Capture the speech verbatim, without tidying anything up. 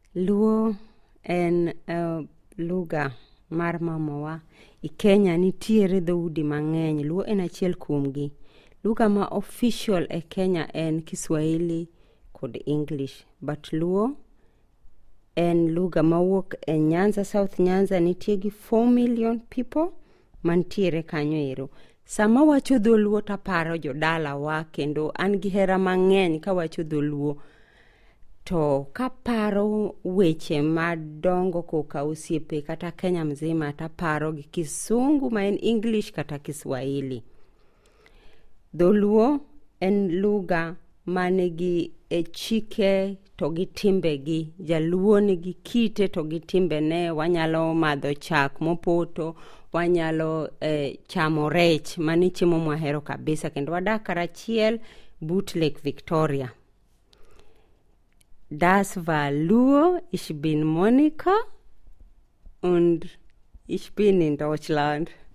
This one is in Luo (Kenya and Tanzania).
Luo en uh, lugha mar mamawa. I Kenya nitiere dhoudi mang'eny. Luo en achiel kuomgi. Lugha ma official e Kenya en Kiswahili kod English. But Luo en lugha mawuok e Nyanza, South Nyanza. Nitie gi four million people mantiere kanyo ero. Sama wacho dholuo taparo jodala wa, kendo an gi hera mang'eny ka wacho dholuo. To kaparo weche madongo koka osiepe kata Kenya mzima, taparo gi Kisungu ma en English kata Kiswahili. Dholuo en lugha manigi e chike to gi timbe gi. Jaluo nigi kite to gi timbe ne. Wanyalo madho chak mopoto, wanyalo eh, chamo rech, mani chiemo mwahero kabisa, kendo wadak karachiel but Lake Victoria. Das war Luo, ich bin Monika und ich bin in Deutschland.